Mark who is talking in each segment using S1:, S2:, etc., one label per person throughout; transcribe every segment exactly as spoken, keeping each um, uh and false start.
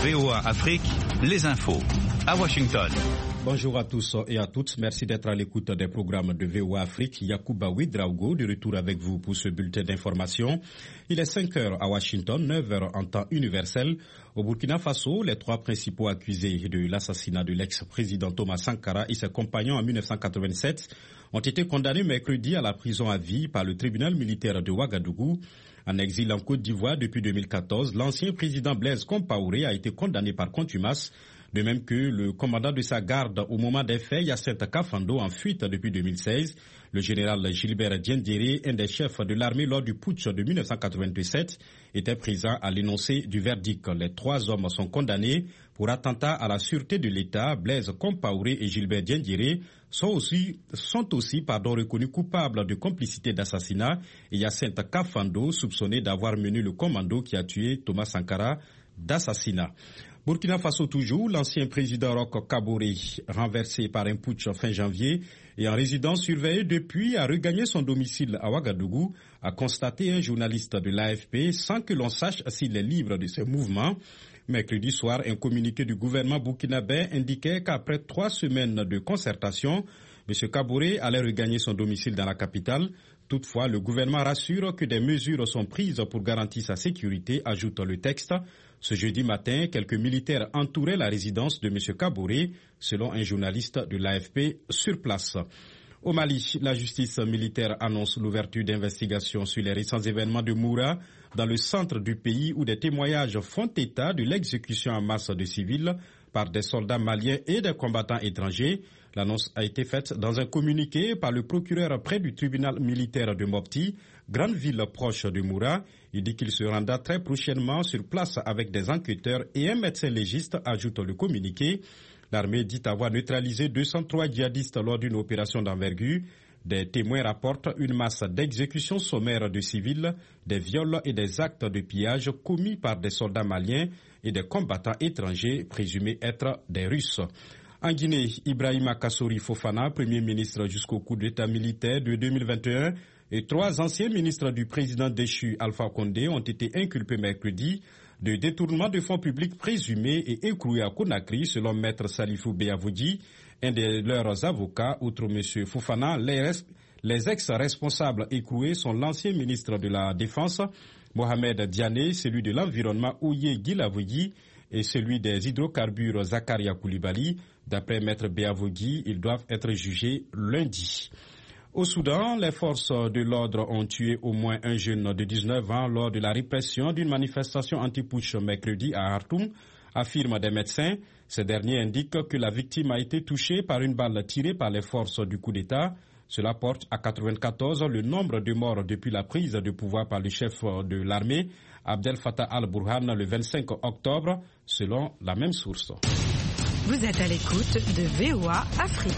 S1: V O A Afrique, les infos à Washington.
S2: Bonjour à tous et à toutes. Merci d'être à l'écoute des programmes de V O A Afrique. Yacouba Ouedraogo de retour avec vous pour ce bulletin d'information. Il est cinq heures à Washington, neuf heures en temps universel. Au Burkina Faso, les trois principaux accusés de l'assassinat de l'ex-président Thomas Sankara et ses compagnons en mille neuf cent quatre-vingt-sept ont été condamnés mercredi à la prison à vie par le tribunal militaire de Ouagadougou. En exil en Côte d'Ivoire depuis deux mille quatorze, l'ancien président Blaise Compaoré a été condamné par contumace, de même que le commandant de sa garde au moment des faits, Hyacinthe Kafando, en fuite depuis deux mille seize. Le général Gilbert Diendéré, un des chefs de l'armée lors du putsch de mille neuf cent quatre-vingt-sept, était présent à l'énoncé du verdict. Les trois hommes sont condamnés pour attentat à la sûreté de l'État. Blaise Compaoré et Gilbert Diendéré sont aussi, sont aussi pardon, reconnus coupables de complicité d'assassinat et Hyacinthe Kafando soupçonné d'avoir mené le commando qui a tué Thomas Sankara d'assassinat. Burkina Faso toujours, l'ancien président Roch Kaboré, renversé par un putsch fin janvier et en résidence surveillée depuis, a regagné son domicile à Ouagadougou, a constaté un journaliste de l'A F P sans que l'on sache s'il est libre de ses mouvements. Mercredi soir, un communiqué du gouvernement burkinabé indiquait qu'après trois semaines de concertation, M. Kaboré allait regagner son domicile dans la capitale. Toutefois, le gouvernement rassure que des mesures sont prises pour garantir sa sécurité, ajoute le texte. Ce jeudi matin, quelques militaires entouraient la résidence de M. Kaboré, selon un journaliste de l'A F P sur place. Au Mali, la justice militaire annonce l'ouverture d'investigations sur les récents événements de Moura, dans le centre du pays où des témoignages font état de l'exécution en masse de civils par des soldats maliens et des combattants étrangers. L'annonce a été faite dans un communiqué par le procureur près du tribunal militaire de Mopti, grande ville proche de Moura. Il dit qu'il se rendra très prochainement sur place avec des enquêteurs et un médecin légiste, ajoute le communiqué. L'armée dit avoir neutralisé deux cent trois djihadistes lors d'une opération d'envergure. Des témoins rapportent une masse d'exécutions sommaires de civils, des viols et des actes de pillage commis par des soldats maliens et des combattants étrangers présumés être des Russes. En Guinée, Ibrahima Kassori Fofana, premier ministre jusqu'au coup d'État militaire de deux mille vingt et un, et trois anciens ministres du président déchu Alpha Condé ont été inculpés mercredi de détournement de fonds publics présumés et écroués à Conakry, selon maître Salifou Beyavoudi, un de leurs avocats. Outre M. Fofana, les, les ex-responsables écroués sont l'ancien ministre de la Défense, Mohamed Diané, celui de l'Environnement, Ouye Guilavogui, et celui des hydrocarbures, Zakaria Koulibaly. D'après maître Beyavoudi, ils doivent être jugés lundi. Au Soudan, les forces de l'ordre ont tué au moins un jeune de dix-neuf ans lors de la répression d'une manifestation anti-putsch mercredi à Khartoum, affirment des médecins. Ces derniers indiquent que la victime a été touchée par une balle tirée par les forces du coup d'État. Cela porte à quatre-vingt-quatorze le nombre de morts depuis la prise de pouvoir par le chef de l'armée, Abdel Fattah al-Burhan, le vingt-cinq octobre, selon la même source.
S3: Vous êtes à l'écoute de V O A Afrique.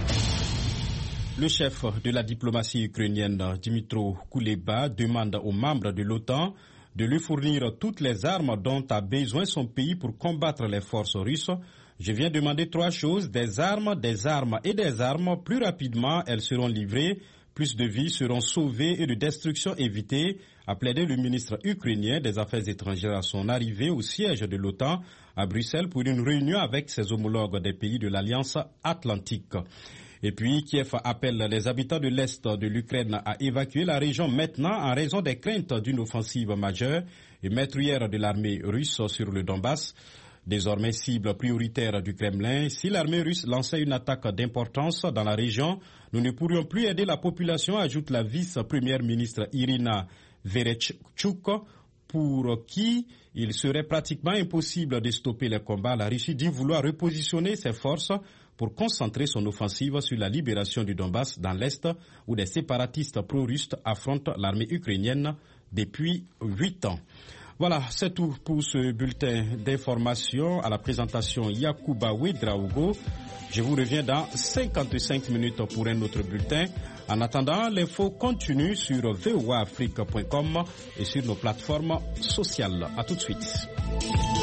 S2: Le chef de la diplomatie ukrainienne, Dmytro Kuleba, demande aux membres de l'OTAN de lui fournir toutes les armes dont a besoin son pays pour combattre les forces russes. Je viens demander trois choses, des armes, des armes et des armes. Plus rapidement, elles seront livrées, plus de vies seront sauvées et de destruction évitées, a plaidé le ministre ukrainien des Affaires étrangères à son arrivée au siège de l'OTAN à Bruxelles pour une réunion avec ses homologues des pays de l'Alliance Atlantique. Et puis, Kiev appelle les habitants de l'Est de l'Ukraine à évacuer la région maintenant en raison des craintes d'une offensive majeure et meurtrière de l'armée russe sur le Donbass. Désormais cible prioritaire du Kremlin, si l'armée russe lançait une attaque d'importance dans la région, nous ne pourrions plus aider la population, ajoute la vice-première ministre Irina Vereshchuk, pour qui il serait pratiquement impossible de stopper les combats. La Russie dit vouloir repositionner ses forces pour concentrer son offensive sur la libération du Donbass dans l'Est, où des séparatistes pro-russes affrontent l'armée ukrainienne depuis huit ans. Voilà, c'est tout pour ce bulletin d'information. À la présentation, Yacouba Ouedraogo. Je vous reviens dans cinquante-cinq minutes pour un autre bulletin. En attendant, l'info continue sur v o a afrique point com et sur nos plateformes sociales. À tout de suite.